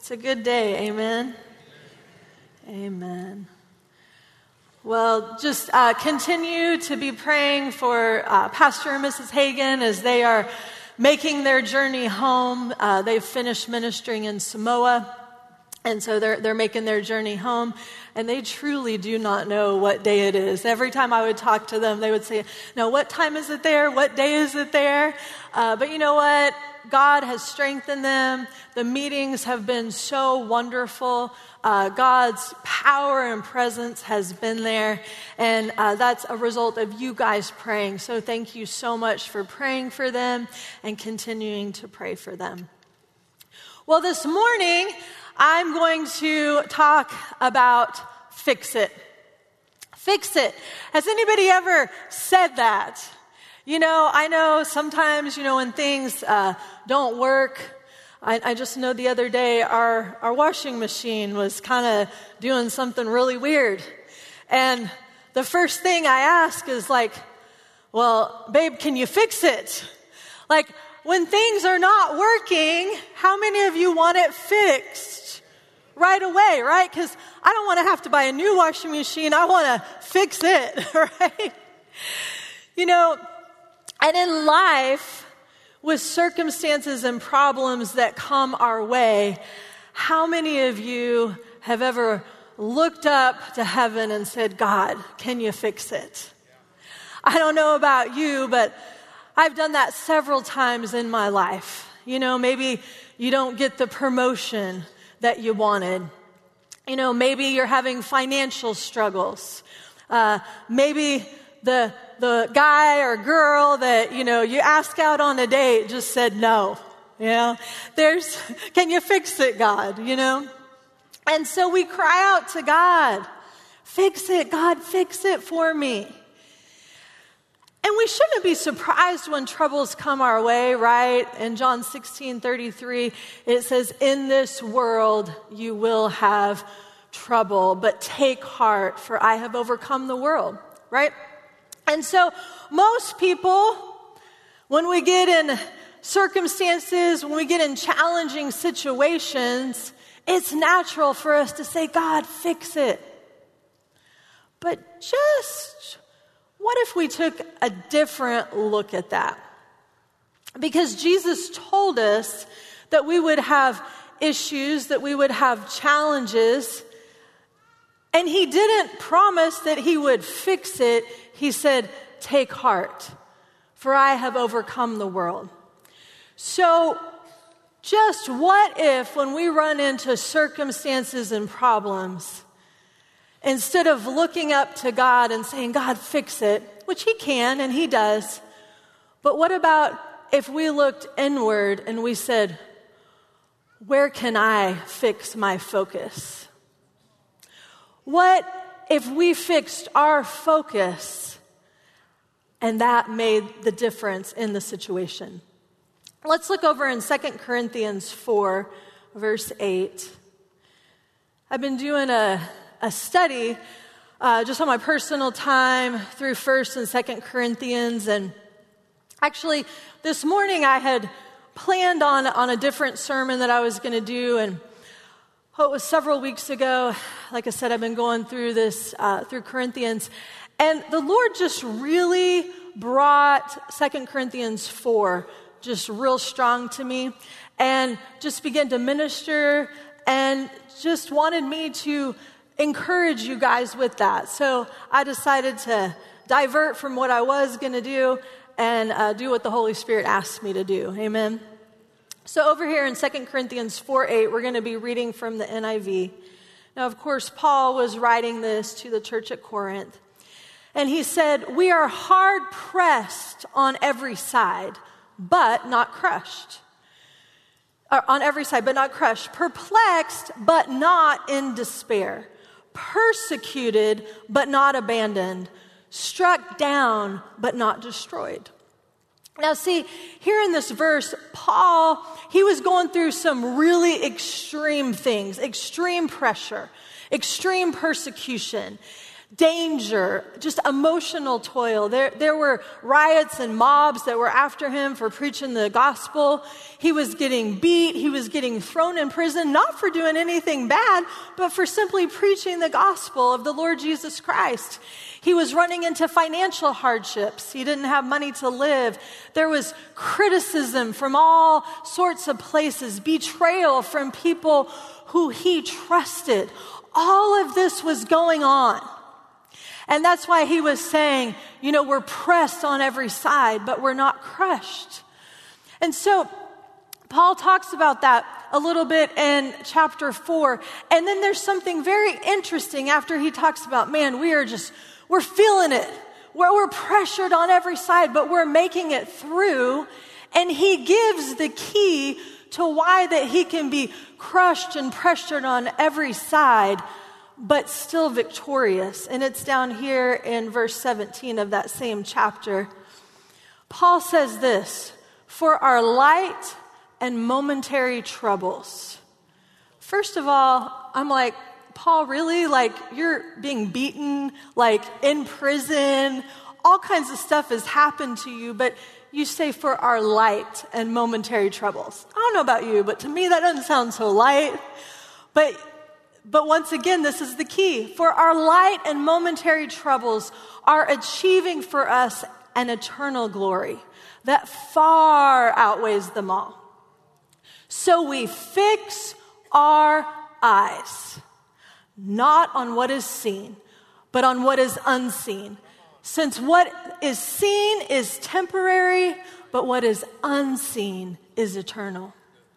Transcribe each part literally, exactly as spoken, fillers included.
It's a good day, amen? Amen. Well, just uh, continue to be praying for uh, Pastor and Missus Hagan as they are making their journey home. Uh, they've finished ministering in Samoa, and so they're they're making their journey home, and they truly do not know what day it is. Every time I would talk to them, they would say, "No, what time is it there? What day is it there?" Uh, but you know what? God has strengthened them. The meetings have been so wonderful. Uh, God's power and presence has been there, and uh, that's a result of you guys praying. So thank you so much for praying for them and continuing to pray for them. Well, this morning, I'm going to talk about fix it. Fix it. Has anybody ever said that? You know, I know sometimes, you know, when things uh, don't work, I, I just know the other day our, our washing machine was kind of doing something really weird. And the first thing I ask is like, well, babe, can you fix it? Like, when things are not working, how many of you want it fixed right away, right? Because I don't want to have to buy a new washing machine. I want to fix it, right? You know, and in life, with circumstances and problems that come our way, how many of you have ever looked up to heaven and said, God, can you fix it? I don't know about you, but I've done that several times in my life. You know, maybe you don't get the promotion that you wanted. You know, maybe you're having financial struggles. Uh, maybe the the guy or girl that, you know, you ask out on a date just said no. You know, there's, can you fix it, God, you know? And so we cry out to God, fix it, God, fix it for me. And we shouldn't be surprised when troubles come our way, right? In John sixteen thirty-three, it says, in this world you will have trouble, but take heart, for I have overcome the world, right? And so most people, when we get in circumstances, when we get in challenging situations, it's natural for us to say, God, fix it. But just what if we took a different look at that? Because Jesus told us that we would have issues, that we would have challenges, and he didn't promise that he would fix it. He said, take heart, for I have overcome the world. So just what if when we run into circumstances and problems, instead of looking up to God and saying, God, fix it, which he can and he does, but what about if we looked inward and we said, where can I fix my focus? What if we fixed our focus and that made the difference in the situation? Let's look over in Second Corinthians four, verse eight. I've been doing a, a study uh, just on my personal time through First and Second Corinthians, and actually this morning I had planned on, on a different sermon that I was going to do, and oh, it was several weeks ago. Like I said, I've been going through this, uh, through Corinthians. And the Lord just really brought Second Corinthians four just real strong to me. And just began to minister and just wanted me to encourage you guys with that. So I decided to divert from what I was going to do and uh, do what the Holy Spirit asked me to do. Amen. So over here in Second Corinthians four eight, we're going to be reading from the N I V. Now, of course, Paul was writing this to the church at Corinth. And he said, we are hard pressed on every side, but not crushed. Or on every side, but not crushed. Perplexed, but not in despair. Persecuted, but not abandoned. Struck down, but not destroyed. Now see, here in this verse, Paul, he was going through some really extreme things, extreme pressure, extreme persecution, danger, just emotional toil. There, there were riots and mobs that were after him for preaching the gospel. He was getting beat. He was getting thrown in prison, not for doing anything bad, but for simply preaching the gospel of the Lord Jesus Christ. He was running into financial hardships. He didn't have money to live. There was criticism from all sorts of places, betrayal from people who he trusted. All of this was going on. And that's why he was saying, you know, we're pressed on every side, but we're not crushed. And so Paul talks about that a little bit in chapter four. And then there's something very interesting after he talks about, man, we are just, we're feeling it. Where we're pressured on every side, but we're making it through. And he gives the key to why that he can be crushed and pressured on every side, but still victorious. And it's down here in verse seventeen of that same chapter. Paul says this, for our light and momentary troubles. First of all, I'm like, Paul, really? Like, you're being beaten, like in prison, all kinds of stuff has happened to you, but you say for our light and momentary troubles. I don't know about you, but to me that doesn't sound so light. But But once again, this is the key. For our light and momentary troubles are achieving for us an eternal glory that far outweighs them all. So we fix our eyes, not on what is seen, but on what is unseen. Since what is seen is temporary, but what is unseen is eternal.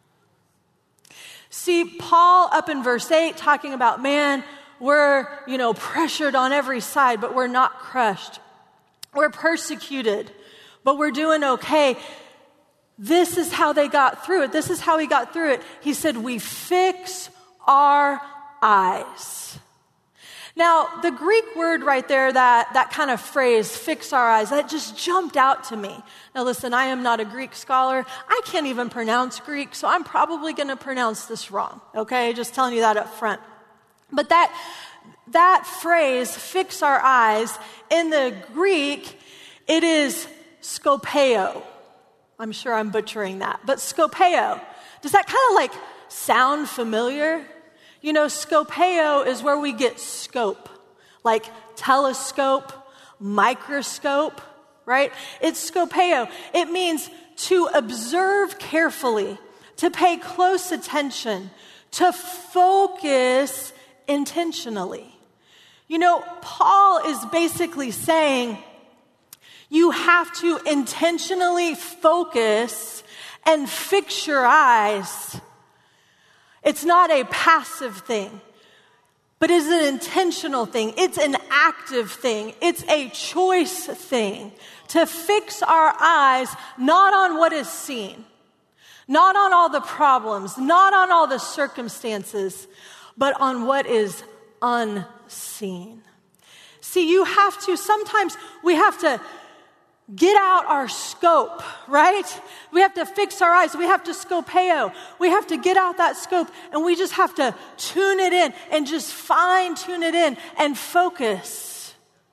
See, Paul up in verse eight talking about, man, we're, you know, pressured on every side, but we're not crushed. We're persecuted, but we're doing okay. This is how they got through it. This is how he got through it. He said, we fix our eyes. Now, the Greek word right there, that, that kind of phrase, fix our eyes, that just jumped out to me. Now listen, I am not a Greek scholar. I can't even pronounce Greek, so I'm probably going to pronounce this wrong, okay? Just telling you that up front. But that, that phrase, fix our eyes, in the Greek, it is skopeo. I'm sure I'm butchering that, but skopeo. Does that kind of like sound familiar? You know, skopeo is where we get scope, like telescope, microscope, right? It's skopeo. It means to observe carefully, to pay close attention, to focus intentionally. You know, Paul is basically saying you have to intentionally focus and fix your eyes. It's not a passive thing, but it's an intentional thing. It's an active thing. It's a choice thing to fix our eyes not on what is seen, not on all the problems, not on all the circumstances, but on what is unseen. See, you have to, sometimes we have to get out our scope, right? We have to fix our eyes. We have to scopeo. We have to get out that scope, and we just have to tune it in and just fine tune it in and focus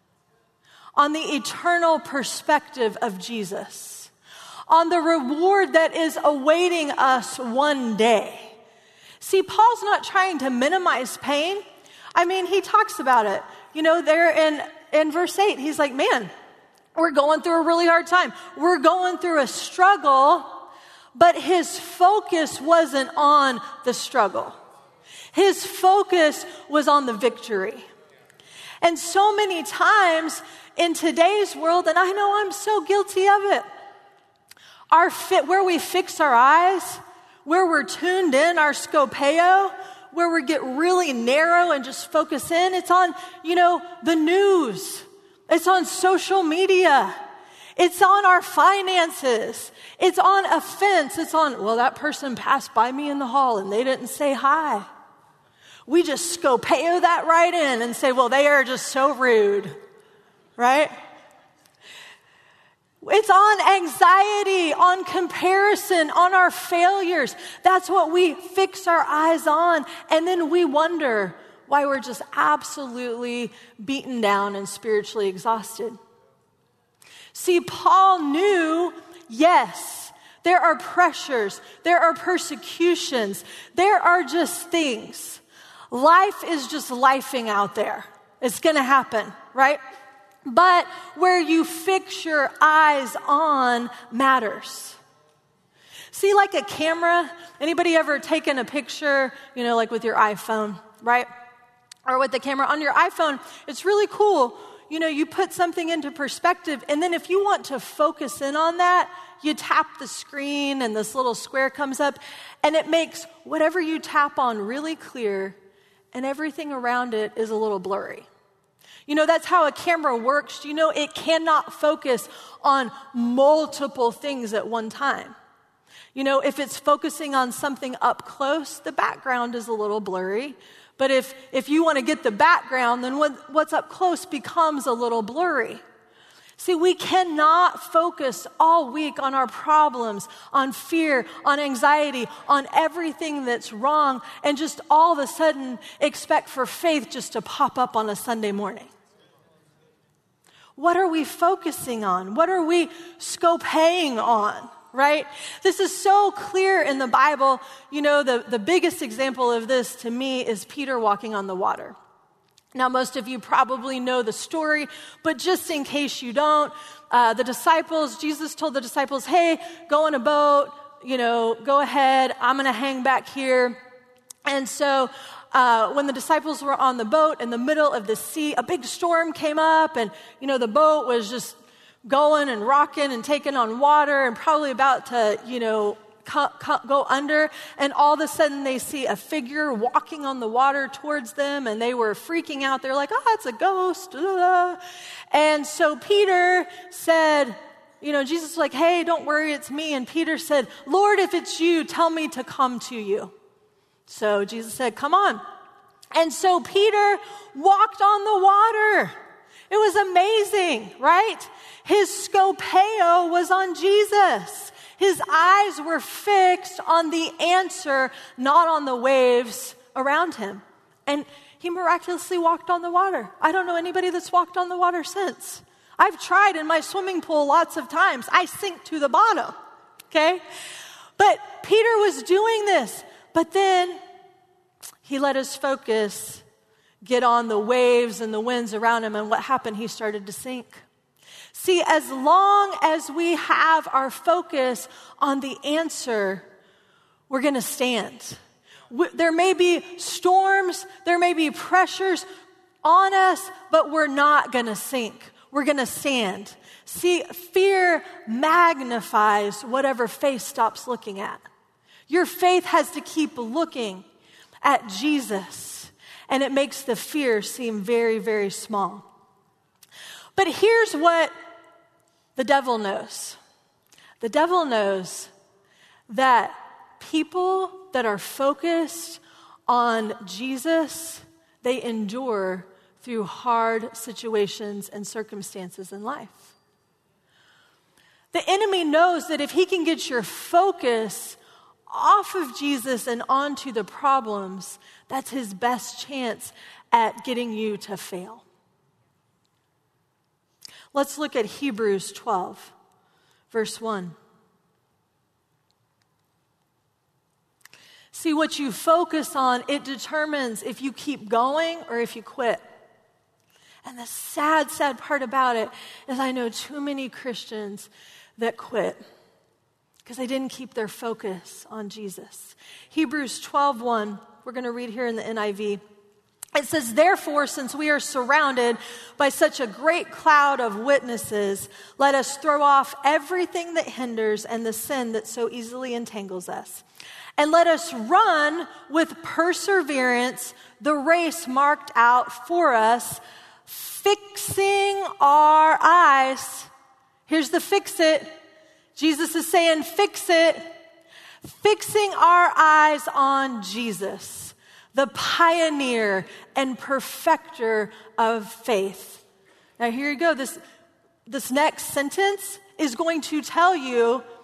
on the eternal perspective of Jesus, on the reward that is awaiting us one day. See, Paul's not trying to minimize pain. I mean, he talks about it. You know, there in, in verse eight, he's like, man, we're going through a really hard time. We're going through a struggle, but his focus wasn't on the struggle. His focus was on the victory. And so many times in today's world, and I know I'm so guilty of it, our fit, where we fix our eyes, where we're tuned in, our scopeo, where we get really narrow and just focus in, it's on, you know, the news. It's on social media. It's on our finances. It's on offense. It's on, well, that person passed by me in the hall and they didn't say hi. We just scopeo that right in and say, well, they are just so rude, right? It's on anxiety, on comparison, on our failures. That's what we fix our eyes on. And then we wonder, why we're just absolutely beaten down and spiritually exhausted. See, Paul knew, yes, there are pressures, there are persecutions, there are just things. Life is just lifing out there. It's going to happen, right? But where you fix your eyes on matters. See, like a camera, anybody ever taken a picture, you know, like with your iPhone, right? Or with the camera on your iPhone, it's really cool. You know, you put something into perspective, and then if you want to focus in on that, you tap the screen and this little square comes up, and it makes whatever you tap on really clear, and everything around it is a little blurry. You know, that's how a camera works. You know, it cannot focus on multiple things at one time. You know, if it's focusing on something up close, the background is a little blurry. But if, if you want to get the background, then what, what's up close becomes a little blurry. See, we cannot focus all week on our problems, on fear, on anxiety, on everything that's wrong, and just all of a sudden expect for faith just to pop up on a Sunday morning. What are we focusing on? What are we scoping on? Right? This is so clear in the Bible. You know, the, the biggest example of this to me is Peter walking on the water. Now, most of you probably know the story, but just in case you don't, uh, the disciples, Jesus told the disciples, hey, go in a boat, you know, go ahead, I'm going to hang back here. And so uh, when the disciples were on the boat in the middle of the sea, a big storm came up, and, you know, the boat was just going and rocking and taking on water and probably about to, you know, co- co- go under. And all of a sudden they see a figure walking on the water towards them, and they were freaking out. They're like, oh, it's a ghost. Blah. And so Peter said, you know, Jesus was like, hey, don't worry, it's me. And Peter said, Lord, if it's you, tell me to come to you. So Jesus said, come on. And so Peter walked on the water. It was amazing, right? His scopeo was on Jesus. His eyes were fixed on the answer, not on the waves around him. And he miraculously walked on the water. I don't know anybody that's walked on the water since. I've tried in my swimming pool lots of times. I sink to the bottom, okay? But Peter was doing this. But then he let his focus get on the waves and the winds around him, and what happened? He started to sink. See, as long as we have our focus on the answer, we're going to stand. There may be storms, there may be pressures on us, but we're not going to sink. We're going to stand. See, fear magnifies whatever faith stops looking at. Your faith has to keep looking at Jesus, and it makes the fear seem very, very small. But here's what the devil knows. The devil knows that people that are focused on Jesus, they endure through hard situations and circumstances in life. The enemy knows that if he can get your focus off of Jesus and onto the problems, that's his best chance at getting you to fail. Let's look at Hebrews twelve, verse one. See, what you focus on, it determines if you keep going or if you quit. And the sad, sad part about it is I know too many Christians that quit because they didn't keep their focus on Jesus. Hebrews twelve one, we're going to read here in the N I V. It says, therefore, since we are surrounded by such a great cloud of witnesses, let us throw off everything that hinders and the sin that so easily entangles us. And let us run with perseverance the race marked out for us, fixing our eyes. Here's the fix it. Jesus is saying, fix it. Fixing our eyes on Jesus, the pioneer and perfecter of faith. Now here you go. This, this next sentence is going to tell you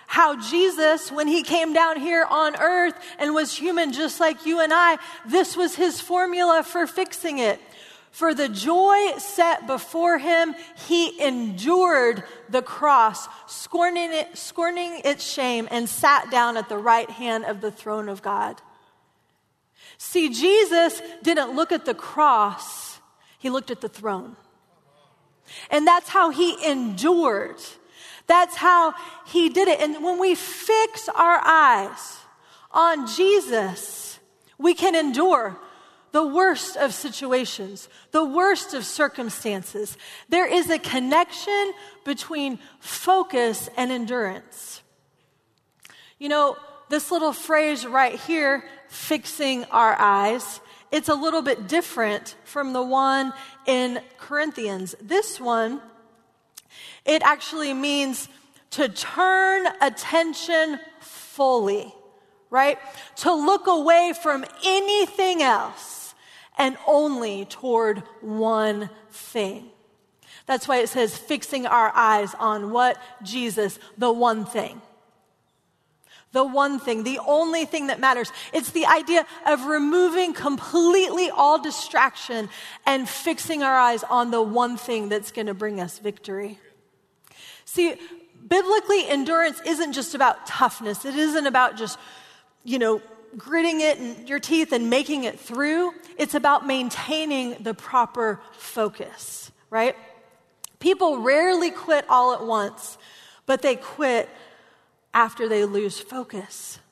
How Jesus, when he came down here on earth and was human just like you and I, this was his formula for fixing it. For the joy set before him, he endured the cross, scorning it, scorning its shame, and sat down at the right hand of the throne of God. See, Jesus didn't look at the cross, he looked at the throne. And that's how he endured. That's how he did it. And when we fix our eyes on Jesus, we can endure the worst of situations, the worst of circumstances. There is a connection between focus and endurance. You know, this little phrase right here, fixing our eyes, it's a little bit different from the one in Corinthians. This one, it actually means to turn attention fully, right? To look away from anything else and only toward one thing. That's why it says fixing our eyes on what? Jesus, the one thing. The one thing, the only thing that matters. It's the idea of removing completely all distraction and fixing our eyes on the one thing that's going to bring us victory. See, biblically, endurance isn't just about toughness. It isn't about just, you know, gritting it in your teeth and making it through. It's about maintaining the proper focus, right? People rarely quit all at once, but they quit after they lose focus.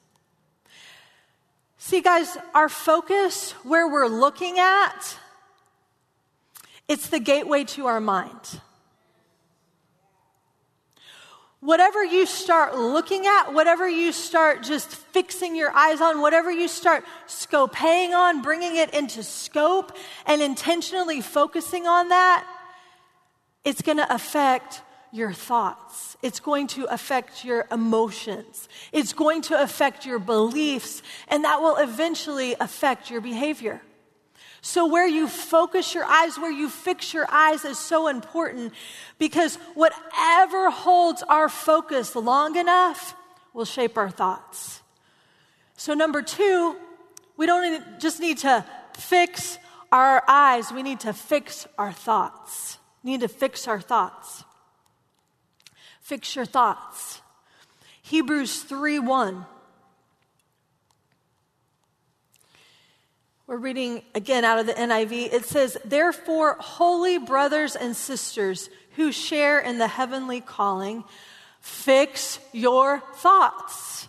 See, guys, our focus, where we're looking at, it's the gateway to our mind. Whatever you start looking at, whatever you start just fixing your eyes on, whatever you start scoping on, bringing it into scope and intentionally focusing on that, it's going to affect your thoughts. It's going to affect your emotions. It's going to affect your beliefs, and that will eventually affect your behavior. So where you focus your eyes, where you fix your eyes is so important, because whatever holds our focus long enough will shape our thoughts. So number two, we don't just need to fix our eyes, we need to fix our thoughts. We need to fix our thoughts. Fix your thoughts. Hebrews three one. We're reading again out of the N I V. It says, "Therefore, holy brothers and sisters who share in the heavenly calling, fix your thoughts."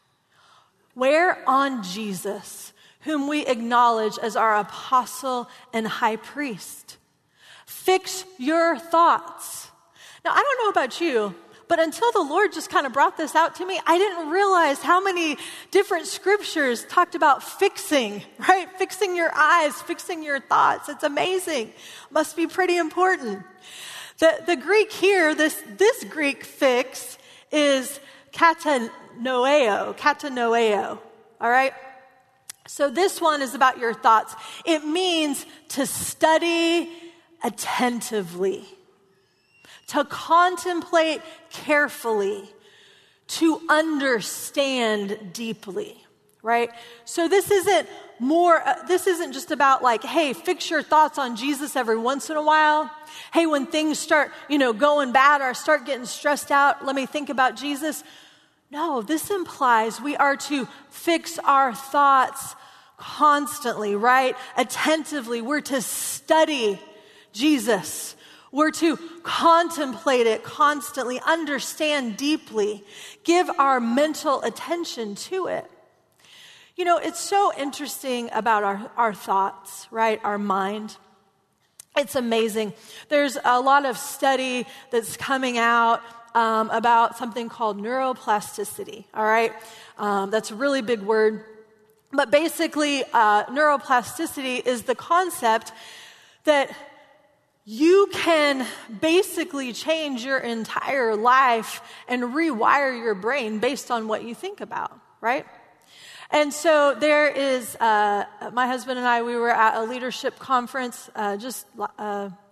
Where? On Jesus, whom we acknowledge as our apostle and high priest. Fix your thoughts. Now, I don't know about you, but until the Lord just kind of brought this out to me, I didn't realize how many different scriptures talked about fixing, right? Fixing your eyes, fixing your thoughts. It's amazing. Must be pretty important. The, the Greek here, this, this Greek fix is katanoeo, katanoeo, all right? So this one is about your thoughts. It means to study attentively, to contemplate carefully, to understand deeply, right? So this isn't more, uh, this isn't just about like, hey, fix your thoughts on Jesus every once in a while. Hey, when things start, you know, going bad or start getting stressed out, let me think about Jesus. No, this implies we are to fix our thoughts constantly, right? Attentively. We're to study Jesus. We're to contemplate it constantly, understand deeply, give our mental attention to it. You know, it's so interesting about our, our thoughts, right? Our mind. It's amazing. There's a lot of study that's coming out um, about something called neuroplasticity, all right? Um, that's a really big word. But basically, uh, neuroplasticity is the concept that you can basically change your entire life and rewire your brain based on what you think about, right? And so there is, uh, my husband and I, we were at a leadership conference uh, just uh,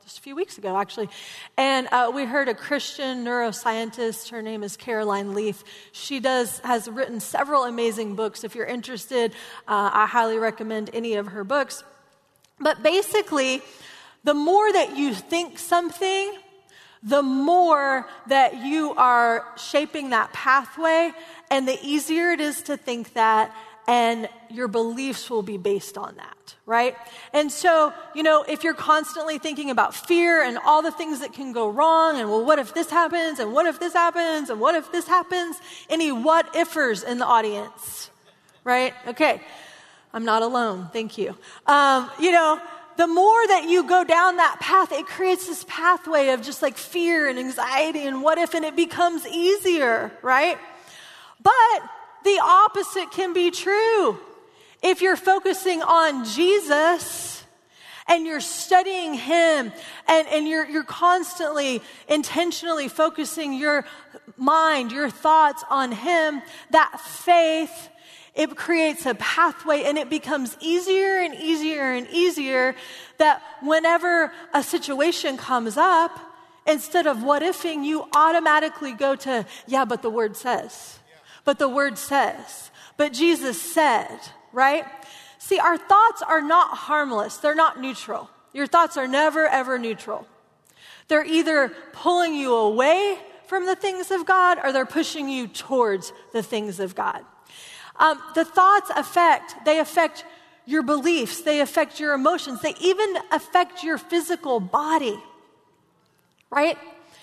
just a few weeks ago, actually. And uh, we heard a Christian neuroscientist. Her name is Caroline Leaf. She does has written several amazing books. If you're interested, uh, I highly recommend any of her books. But basically, the more that you think something, the more that you are shaping that pathway, and the easier it is to think that, and your beliefs will be based on that, right? And so, you know, if you're constantly thinking about fear and all the things that can go wrong, and well, what if this happens, and what if this happens, and what if this happens? Any what-ifers in the audience, right? Okay, I'm not alone, thank you. Um, you know, the more that you go down that path, it creates this pathway of just like fear and anxiety and what if, and it becomes easier, right? But the opposite can be true. If you're focusing on Jesus and you're studying him and, and you're, you're constantly, intentionally focusing your mind, your thoughts on him, that faith, it creates a pathway and it becomes easier and easier and easier that whenever a situation comes up, instead of what ifing, you automatically go to, yeah, but the word says. But the word says, but Jesus said, right? See, our thoughts are not harmless. They're not neutral. Your thoughts are never, ever neutral. They're either pulling you away from the things of God or they're pushing you towards the things of God. Um, the thoughts affect, they affect your beliefs. They affect your emotions. They even affect your physical body, right?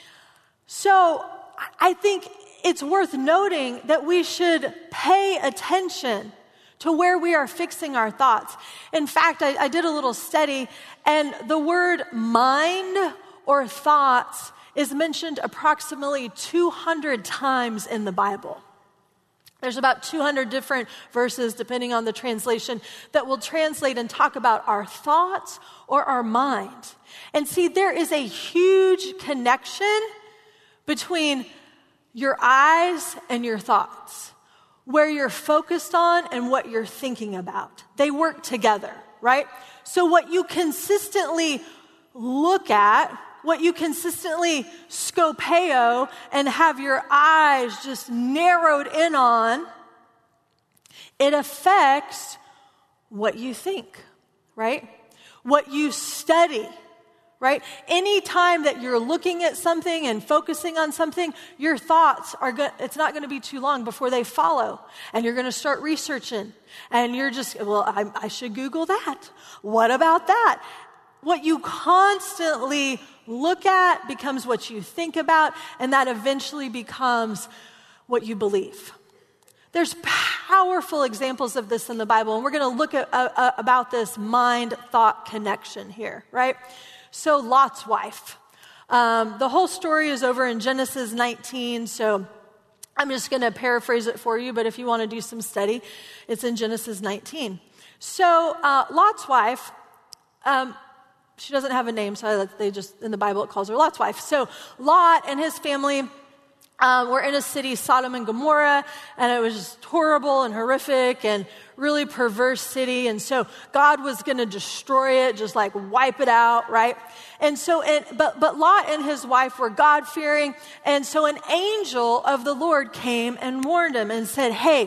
So I think it's worth noting that we should pay attention to where we are fixing our thoughts. In fact, I, I did a little study, and the word mind or thoughts is mentioned approximately two hundred times in the Bible. There's about two hundred different verses, depending on the translation, that will translate and talk about our thoughts or our mind. And see, there is a huge connection between your eyes and your thoughts, where you're focused on and what you're thinking about. They work together, right? So what you consistently look at, what you consistently scopeo and have your eyes just narrowed in on, it affects what you think, right? What you study, right? Any time that you're looking at something and focusing on something, your thoughts are good. It's not going to be too long before they follow. And you're going to start researching. And you're just, well, I, I should Google that. What about that? What you constantly look at becomes what you think about, and that eventually becomes what you believe. There's powerful examples of this in the Bible, and we're going to look at uh, about this mind-thought connection here, right? So Lot's wife. Um, the whole story is over in Genesis nineteen, so I'm just going to paraphrase it for you, but if you want to do some study, it's in Genesis nineteen. So uh, Lot's wife, um, she doesn't have a name, so they just, in the Bible, it calls her Lot's wife. So Lot and his family um, were in a city, Sodom and Gomorrah, and it was just horrible and horrific and really perverse city. And so God was going to destroy it, just like wipe it out, right? And so, and, but, but Lot and his wife were God-fearing. And so an angel of the Lord came and warned him and said, hey,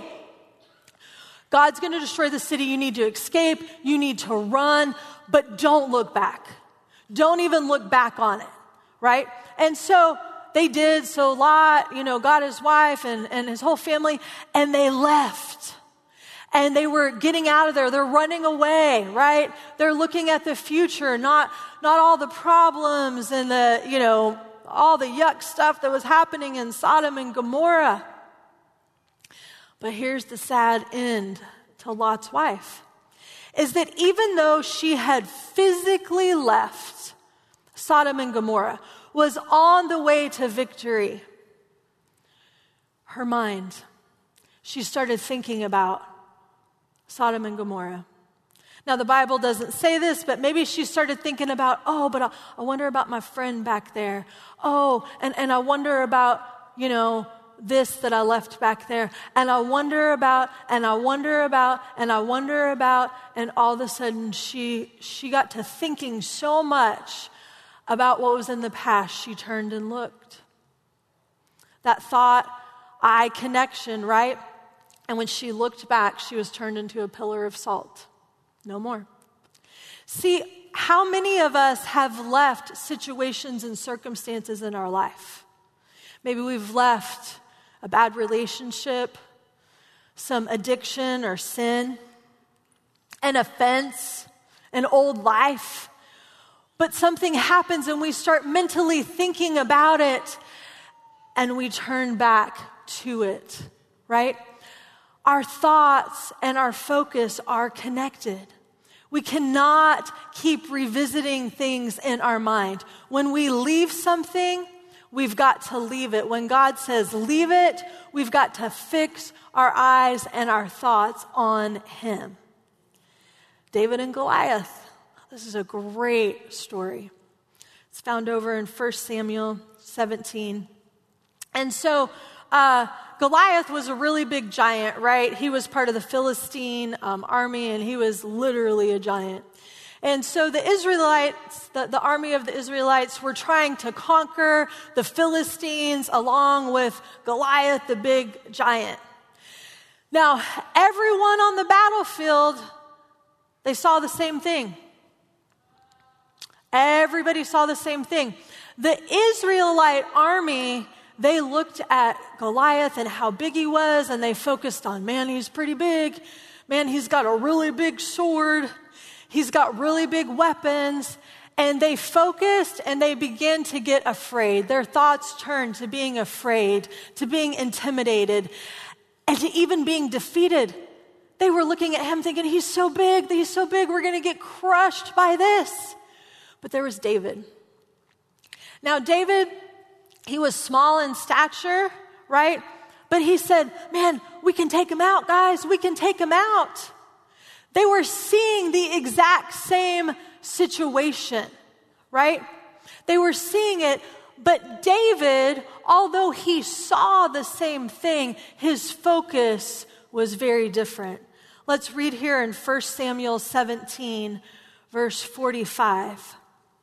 God's going to destroy the city. You need to escape. You need to run, but don't look back. Don't even look back on it, right? And so they did. So Lot, you know, got his wife and, and his whole family, and they left. And they were getting out of there. They're running away, right? They're looking at the future, not, not all the problems and the, you know, all the yuck stuff that was happening in Sodom and Gomorrah. But here's the sad end to Lot's wife, is that even though she had physically left Sodom and Gomorrah, was on the way to victory, her mind, she started thinking about Sodom and Gomorrah. Now, the Bible doesn't say this, but maybe she started thinking about, oh, but I, I wonder about my friend back there. Oh, and, and I wonder about, you know, this that I left back there. And I wonder about, and I wonder about, and I wonder about, and all of a sudden she she got to thinking so much about what was in the past, she turned and looked. That thought-eye connection, right? And when she looked back, she was turned into a pillar of salt. No more. See, how many of us have left situations and circumstances in our life? Maybe we've left a bad relationship, some addiction or sin, an offense, an old life. But something happens and we start mentally thinking about it and we turn back to it, right? Our thoughts and our focus are connected. We cannot keep revisiting things in our mind. When we leave something, we've got to leave it. When God says leave it, we've got to fix our eyes and our thoughts on Him. David and Goliath. This is a great story. It's found over in First Samuel seventeen. And so uh, Goliath was a really big giant, right? He was part of the Philistine um, army, and he was literally a giant. And so the Israelites, the, the army of the Israelites, were trying to conquer the Philistines along with Goliath, the big giant. Now, everyone on the battlefield, they saw the same thing. Everybody saw the same thing. The Israelite army, they looked at Goliath and how big he was, and they focused on, man, he's pretty big. Man, he's got a really big sword. He's got really big weapons. And they focused and they began to get afraid. Their thoughts turned to being afraid, to being intimidated, and to even being defeated. They were looking at him thinking, he's so big, he's so big, we're going to get crushed by this. But there was David. Now, David, he was small in stature, right? But he said, man, we can take him out, guys. We can take him out. They were seeing the exact same situation, right? They were seeing it, but David, although he saw the same thing, his focus was very different. Let's read here in First Samuel seventeen, verse forty-five.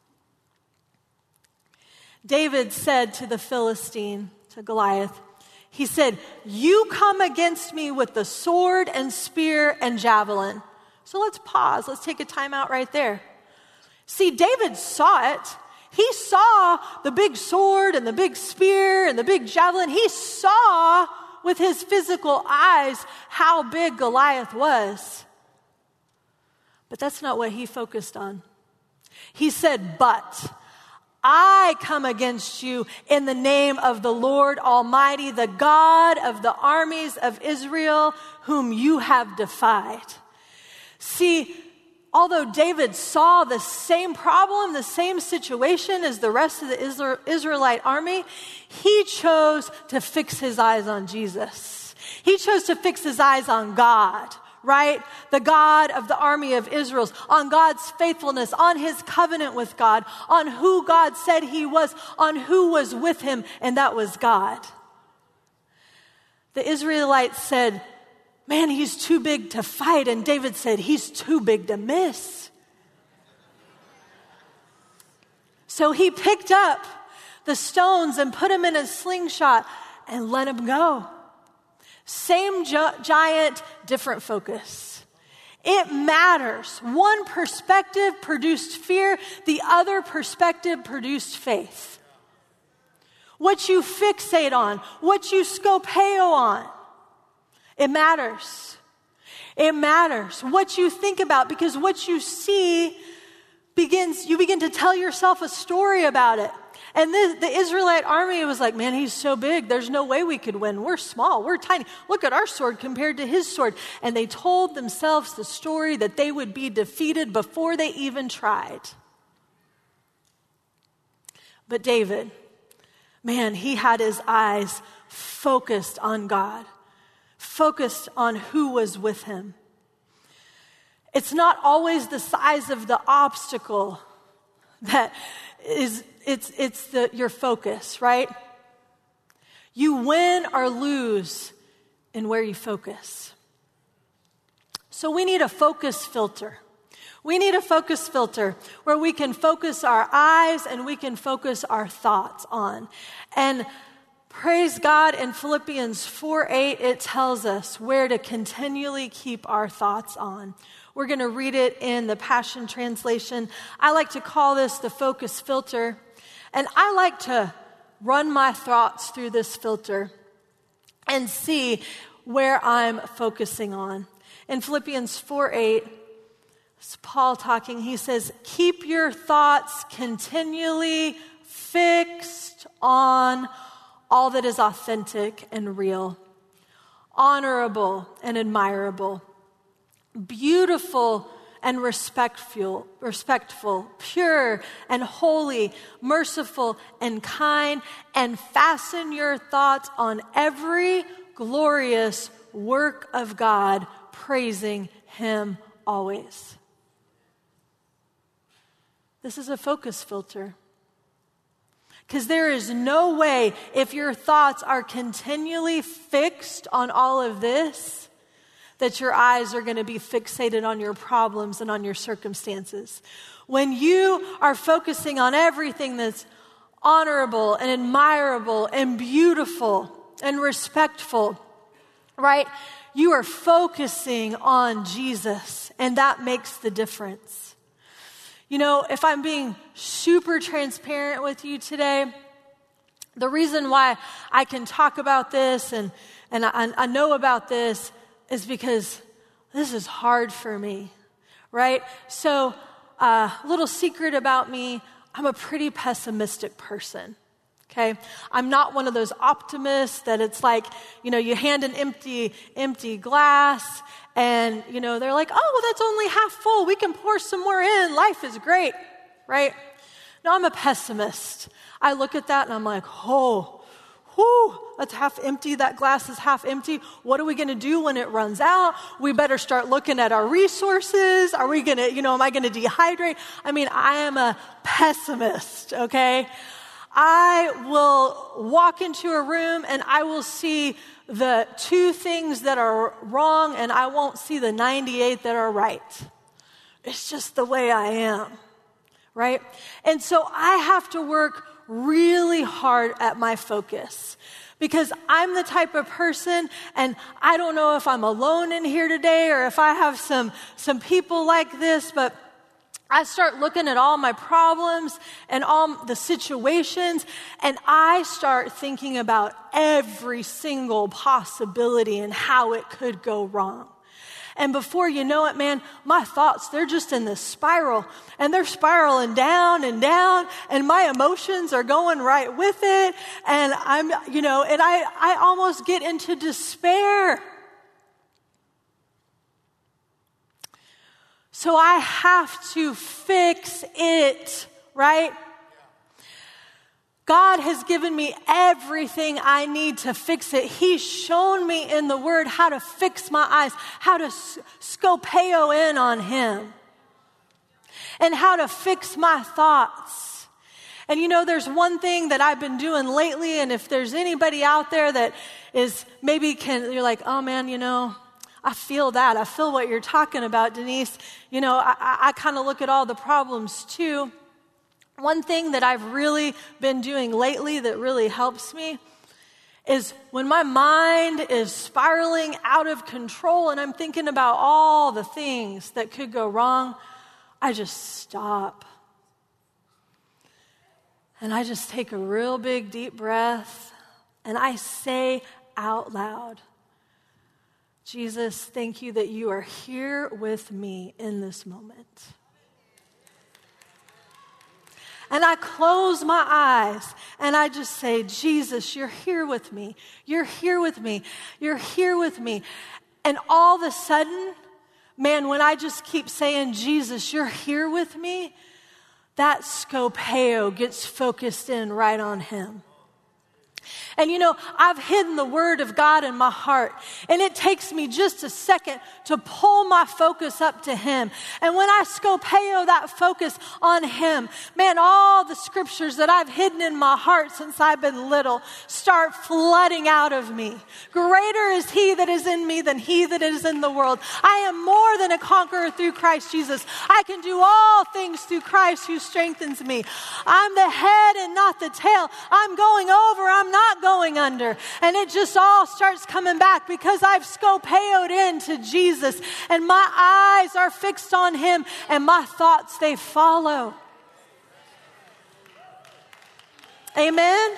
David said to the Philistine, to Goliath, he said, you come against me with the sword and spear and javelin. So let's pause. Let's take a time out right there. See, David saw it. He saw the big sword and the big spear and the big javelin. He saw with his physical eyes how big Goliath was. But that's not what he focused on. He said, but I come against you in the name of the Lord Almighty, the God of the armies of Israel, whom you have defied. See, although David saw the same problem, the same situation as the rest of the Israelite army, he chose to fix his eyes on Jesus. He chose to fix his eyes on God, right? The God of the army of Israel, on God's faithfulness, on his covenant with God, on who God said he was, on who was with him, and that was God. The Israelites said, man, he's too big to fight. And David said, he's too big to miss. So he picked up the stones and put them in a slingshot and let him go. Same gi- giant, different focus. It matters. One perspective produced fear. The other perspective produced faith. What you fixate on, what you scopeo on, it matters. It matters what you think about, because what you see begins, you begin to tell yourself a story about it. And the, the Israelite army was like, man, he's so big. There's no way we could win. We're small. We're tiny. Look at our sword compared to his sword. And they told themselves the story that they would be defeated before they even tried. But David, man, he had his eyes focused on God, focused on who was with him. It's not always the size of the obstacle that is, it's, it's the, your focus, right? You win or lose in where you focus. So we need a focus filter. We need a focus filter where we can focus our eyes and we can focus our thoughts on. And praise God, in Philippians four eight, it tells us where to continually keep our thoughts on. We're going to read it in the Passion Translation. I like to call this the focus filter. And I like to run my thoughts through this filter and see where I'm focusing on. In Philippians four eight, it's Paul talking. He says, keep your thoughts continually fixed on all that is authentic and real, honorable and admirable, beautiful and respectful, respectful, pure and holy, merciful and kind, and fasten your thoughts on every glorious work of God, praising Him always. This is a focus filter. Because there is no way, if your thoughts are continually fixed on all of this, that your eyes are going to be fixated on your problems and on your circumstances. When you are focusing on everything that's honorable and admirable and beautiful and respectful, right? You are focusing on Jesus, and that makes the difference. You know, if I'm being super transparent with you today, the reason why I can talk about this and, and I, I know about this is because this is hard for me, right? So a uh, little secret about me, I'm a pretty pessimistic person, okay? I'm not one of those optimists that it's like, you know, you hand an empty, empty glass and, you know, they're like, oh, well, that's only half full. We can pour some more in. Life is great, right? No, I'm a pessimist. I look at that and I'm like, oh, whew, that's half empty. That glass is half empty. What are we going to do when it runs out? We better start looking at our resources. Are we going to, you know, am I going to dehydrate? I mean, I am a pessimist, okay? I will walk into a room and I will see the two things that are wrong and I won't see the ninety-eight that are right. It's just the way I am, right? And so I have to work really hard at my focus because I'm the type of person, and I don't know if I'm alone in here today or if I have some, some people like this, but I start looking at all my problems and all the situations, and I start thinking about every single possibility and how it could go wrong. And before you know it, man, my thoughts, they're just in this spiral, and they're spiraling down and down, and my emotions are going right with it, and I'm, you know, and I, I almost get into despair. So I have to fix it, right? God has given me everything I need to fix it. He's shown me in the Word how to fix my eyes, how to scopeo in on Him, and how to fix my thoughts. And you know, there's one thing that I've been doing lately, and if there's anybody out there that is maybe can, you're like, oh man, you know, I feel that. I feel what you're talking about, Denise. You know, I, I, I kind of look at all the problems too. One thing that I've really been doing lately that really helps me is when my mind is spiraling out of control and I'm thinking about all the things that could go wrong, I just stop. And I just take a real big deep breath and I say out loud, Jesus, thank you that you are here with me in this moment. And I close my eyes and I just say, Jesus, you're here with me. You're here with me. You're here with me. And all of a sudden, man, when I just keep saying, Jesus, you're here with me, that scopeo gets focused in right on Him. And you know, I've hidden the word of God in my heart, and it takes me just a second to pull my focus up to him. And when I scopeo that focus on him, man, all the scriptures that I've hidden in my heart since I've been little start flooding out of me. Greater is he that is in me than he that is in the world. I am more than a conqueror through Christ Jesus. I can do all things through Christ who strengthens me. I'm the head and not the tail. I'm going over, I'm not going under. And it just all starts coming back because I've scopeoed into Jesus and my eyes are fixed on him and my thoughts, they follow. Amen?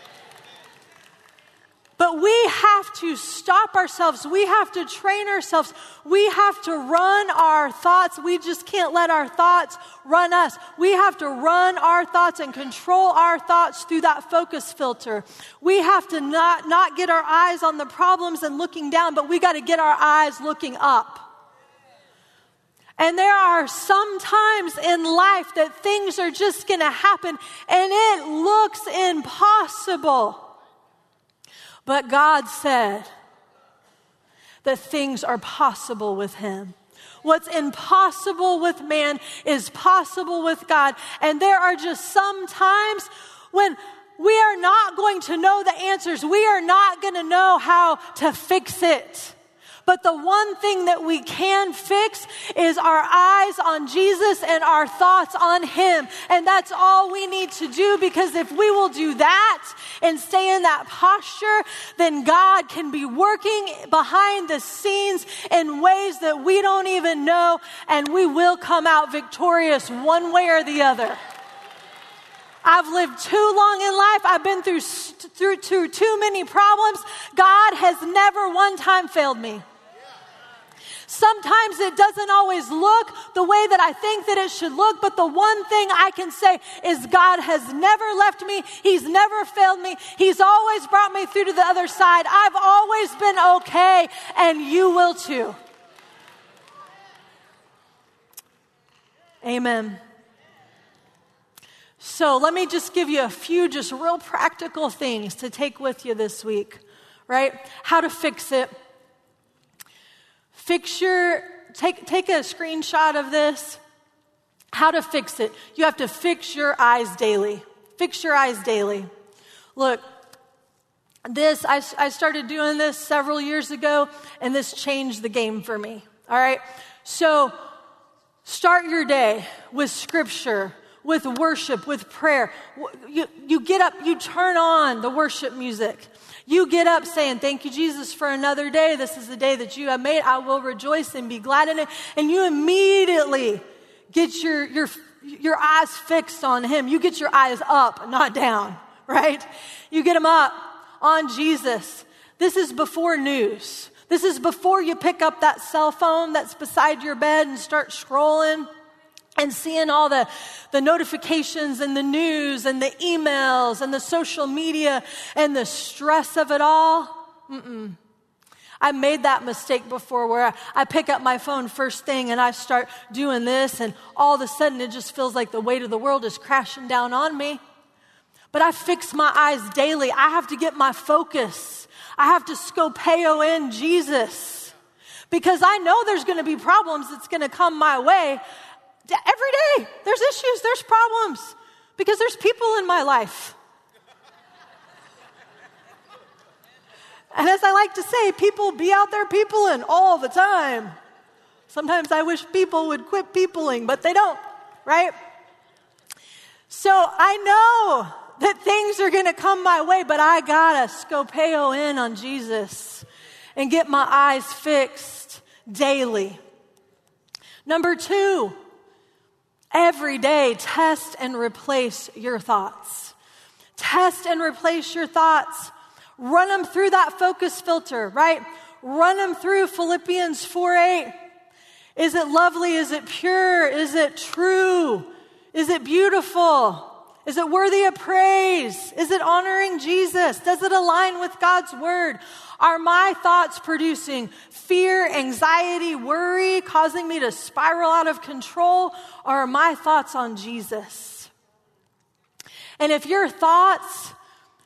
But we have to stop ourselves. We have to train ourselves. We have to run our thoughts. We just can't let our thoughts run us. We have to run our thoughts and control our thoughts through that focus filter. We have to not, not get our eyes on the problems and looking down, but we got to get our eyes looking up. And there are some times in life that things are just going to happen and it looks impossible. But God said that things are possible with him. What's impossible with man is possible with God. And there are just some times when we are not going to know the answers. We are not going to know how to fix it. But the one thing that we can fix is our eyes on Jesus and our thoughts on him. And that's all we need to do, because if we will do that and stay in that posture, then God can be working behind the scenes in ways that we don't even know, and we will come out victorious one way or the other. I've lived too long in life. I've been through, through, through too many problems. God has never one time failed me. Sometimes it doesn't always look the way that I think that it should look, but the one thing I can say is God has never left me. He's never failed me. He's always brought me through to the other side. I've always been okay, and you will too. Amen. So let me just give you a few just real practical things to take with you this week, right? How to fix it. Fix your, take, take a screenshot of this. How to fix it. You have to fix your eyes daily. Fix your eyes daily. Look, this, I, I started doing this several years ago, and this changed the game for me. All right? So, start your day with scripture, with worship, with prayer. You, you get up, you turn on the worship music. You get up saying, thank you, Jesus, for another day. This is the day that you have made. I will rejoice and be glad in it. And you immediately get your, your, your eyes fixed on him. You get your eyes up, not down, right? You get them up on Jesus. This is before news. This is before you pick up that cell phone that's beside your bed and start scrolling and seeing all the, the notifications and the news and the emails and the social media and the stress of it all. Mm-mm. I made that mistake before where I, I pick up my phone first thing and I start doing this, and all of a sudden it just feels like the weight of the world is crashing down on me. But I fix my eyes daily. I have to get my focus. I have to scopeo in Jesus, because I know there's going to be problems that's going to come my way. Every day, there's issues, there's problems, because there's people in my life. And as I like to say, people be out there peopling all the time. Sometimes I wish people would quit peopling, but they don't, right? So I know that things are going to come my way, but I got to scopeo in on Jesus and get my eyes fixed daily. Number two, every day, test and replace your thoughts. Test and replace your thoughts. Run them through that focus filter, right? Run them through Philippians four eight. Is it lovely? Is it pure? Is it true? Is it beautiful? Is it worthy of praise? Is it honoring Jesus? Does it align with God's word? Are my thoughts producing fear, anxiety, worry, causing me to spiral out of control? Or are my thoughts on Jesus? And if your thoughts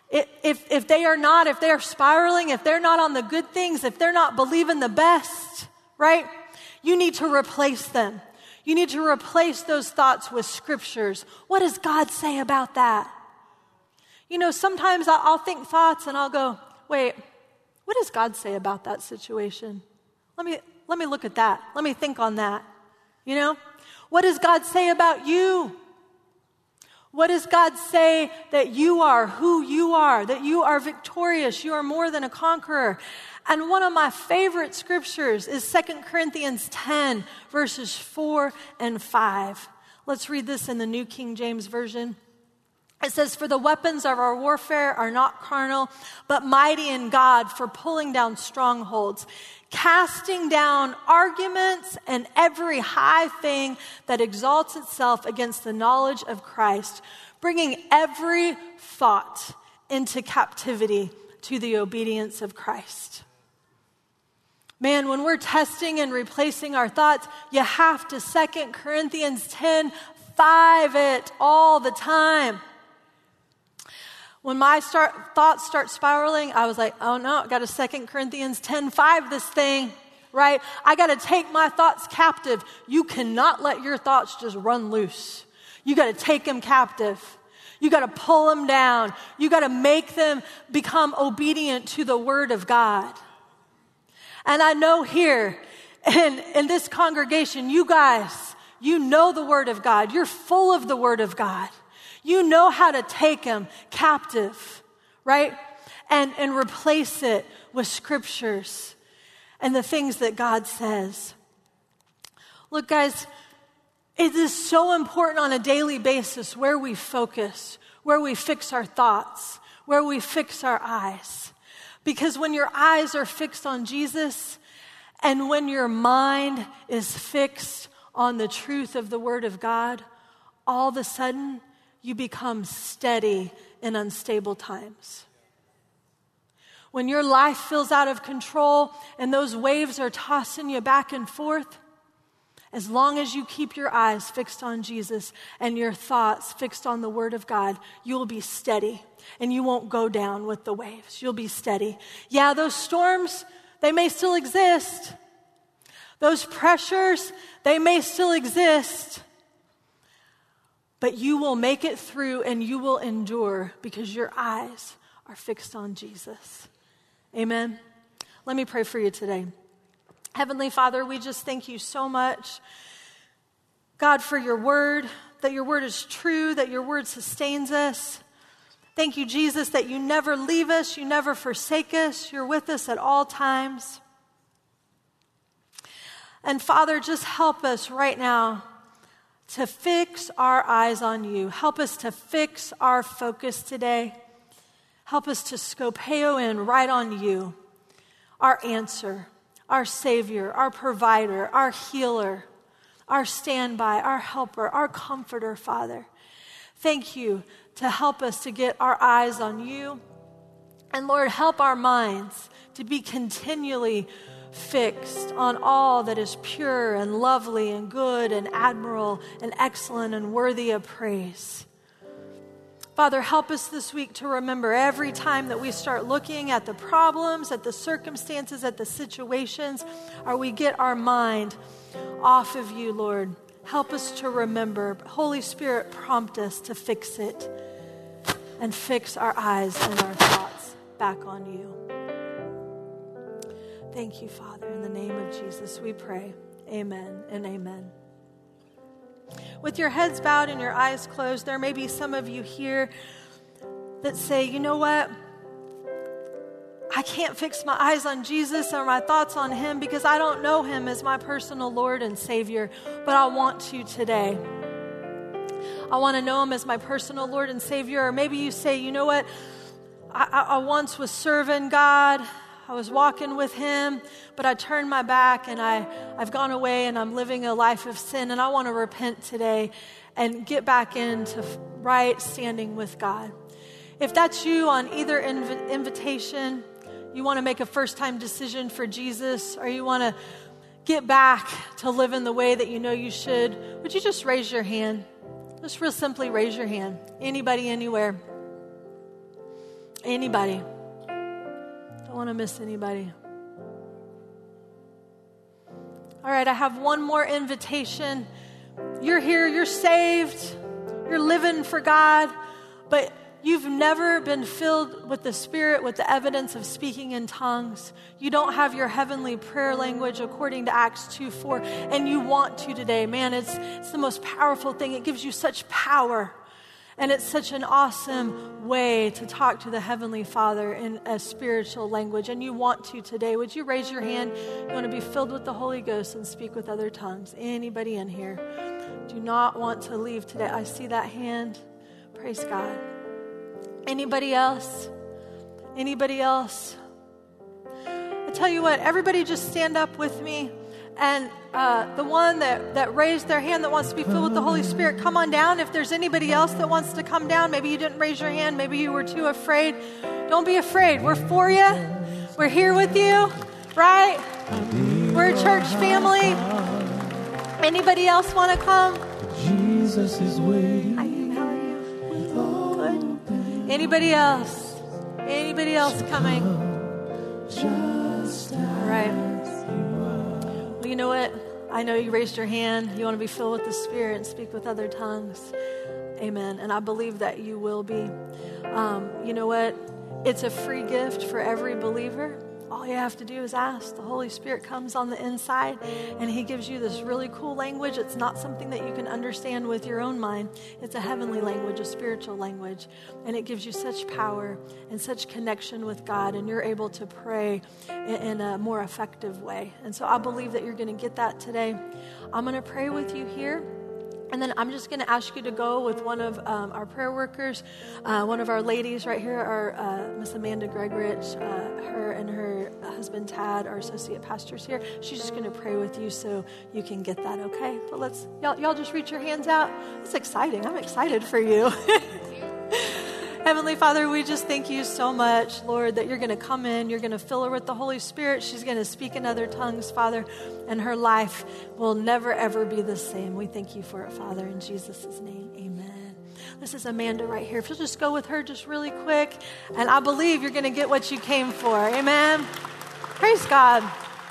If, if they are not, if they are spiraling, if they're not on the good things, if they're not believing the best, right? You need to replace them. You need to replace those thoughts with scriptures. What does God say about that? You know, sometimes I'll, I'll think thoughts and I'll go, wait, what does God say about that situation? Let me, let me look at that. Let me think on that. You know, what does God say about you? What does God say that you are, who you are, that you are victorious, you are more than a conqueror? And one of my favorite scriptures is Second Corinthians ten, verses four and five. Let's read this in the New King James Version. It says, "For the weapons of our warfare are not carnal, but mighty in God for pulling down strongholds, casting down arguments and every high thing that exalts itself against the knowledge of Christ, bringing every thought into captivity to the obedience of Christ." Man, when we're testing and replacing our thoughts, you have to Second Corinthians ten five it all the time. When my start, thoughts start spiraling, I was like, oh no, I got to Second Corinthians ten five this thing, right? I got to take my thoughts captive. You cannot let your thoughts just run loose. You got to take them captive. You got to pull them down. You got to make them become obedient to the word of God. And I know here in, in this congregation, you guys, you know the word of God. You're full of the word of God. You know how to take them captive, right? And, and replace it with scriptures and the things that God says. Look, guys, it is so important on a daily basis where we focus, where we fix our thoughts, where we fix our eyes. Because when your eyes are fixed on Jesus and when your mind is fixed on the truth of the Word of God, all of a sudden you become steady in unstable times. When your life feels out of control and those waves are tossing you back and forth, as long as you keep your eyes fixed on Jesus and your thoughts fixed on the Word of God, you will be steady and you won't go down with the waves. You'll be steady. Yeah, those storms, they may still exist. Those pressures, they may still exist. But you will make it through and you will endure because your eyes are fixed on Jesus. Amen. Let me pray for you today. Heavenly Father, we just thank you so much, God, for your word, that your word is true, that your word sustains us. Thank you, Jesus, that you never leave us, you never forsake us, you're with us at all times. And Father, just help us right now to fix our eyes on you. Help us to fix our focus today. Help us to scopeo in right on you, our answer, our Savior, our provider, our healer, our standby, our helper, our comforter, Father. Thank you to help us to get our eyes on you. And Lord, help our minds to be continually fixed on all that is pure and lovely and good and admirable and excellent and worthy of praise. Father, help us this week to remember every time that we start looking at the problems, at the circumstances, at the situations, or we get our mind off of you, Lord. Help us to remember. Holy Spirit, prompt us to fix it and fix our eyes and our thoughts back on you. Thank you, Father. In the name of Jesus, we pray. Amen and amen. With your heads bowed and your eyes closed, there may be some of you here that say, you know what? I can't fix my eyes on Jesus or my thoughts on him because I don't know him as my personal Lord and Savior, but I want to today. I want to know him as my personal Lord and Savior. Or maybe you say, you know what? I, I, I once was serving God. I was walking with him, but I turned my back and I, I've gone away and I'm living a life of sin, and I want to repent today and get back into right standing with God. If that's you on either inv- invitation, you want to make a first-time decision for Jesus, or you want to get back to living the way that you know you should, would you just raise your hand? Just real simply raise your hand. Anybody, anywhere. Anybody? Don't want to miss anybody. All right, I have one more invitation. You're here, you're saved, you're living for God, but you've never been filled with the Spirit with the evidence of speaking in tongues. You don't have your heavenly prayer language according to Acts two four, and you want to today. Man, it's, it's the most powerful thing. It gives you such power, and it's such an awesome way to talk to the Heavenly Father in a spiritual language, and you want to today. Would you raise your hand? You want to be filled with the Holy Ghost and speak with other tongues. Anybody in here? Do not want to leave today. I see that hand. Praise God. Anybody else? Anybody else? I tell you what, everybody just stand up with me. And uh, the one that, that raised their hand that wants to be filled with the Holy Spirit, come on down. If there's anybody else that wants to come down, maybe you didn't raise your hand, maybe you were too afraid. Don't be afraid. We're for you. We're here with you, right? We're a church family. Anybody else want to come? Jesus is waiting. Hi, how are you? Good. Anybody else? Anybody else coming? All right. Well, you know what? I know you raised your hand. You want to be filled with the Spirit and speak with other tongues. Amen. And I believe that you will be. Um, you know what? It's a free gift for every believer. All you have to do is ask. The Holy Spirit comes on the inside, and He gives you this really cool language. It's not something that you can understand with your own mind. It's a heavenly language, a spiritual language, and it gives you such power and such connection with God, and you're able to pray in, in a more effective way. And so I believe that you're going to get that today. I'm going to pray with you here. And then I'm just going to ask you to go with one of um, our prayer workers, uh, one of our ladies right here, our uh, Miss Amanda Gregorich, uh, her and her husband Tad, our associate pastors here. She's just going to pray with you so you can get that, okay? But let's, y'all, y'all just reach your hands out. It's exciting. I'm excited for you. Heavenly Father, we just thank you so much, Lord, that you're going to come in. You're going to fill her with the Holy Spirit. She's going to speak in other tongues, Father, and her life will never, ever be the same. We thank you for it, Father, in Jesus' name. Amen. This is Amanda right here. If you'll just go with her just really quick, and I believe you're going to get what you came for. Amen. Praise God.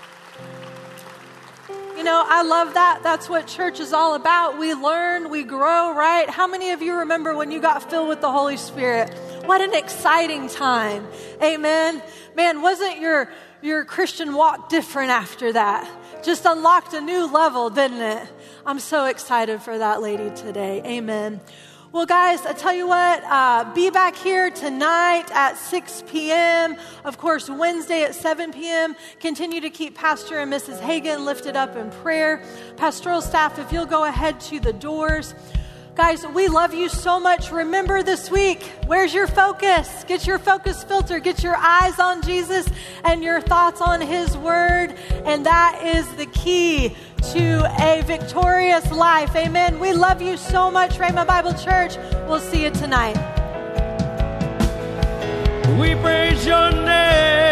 You know, I love that. That's what church is all about. We learn, we grow, right? How many of you remember when you got filled with the Holy Spirit? What an exciting time. Amen. Man, wasn't your, your Christian walk different after that? Just unlocked a new level, didn't it? I'm so excited for that lady today. Amen. Well, guys, I tell you what, uh, be back here tonight at six p.m. Of course, Wednesday at seven p.m. Continue to keep Pastor and Missus Hagan lifted up in prayer. Pastoral staff, if you'll go ahead to the doors. Guys, we love you so much. Remember this week, where's your focus? Get your focus filter. Get your eyes on Jesus and your thoughts on His Word. And that is the key to a victorious life. Amen. We love you so much, Rhema Bible Church. We'll see you tonight. We praise your name.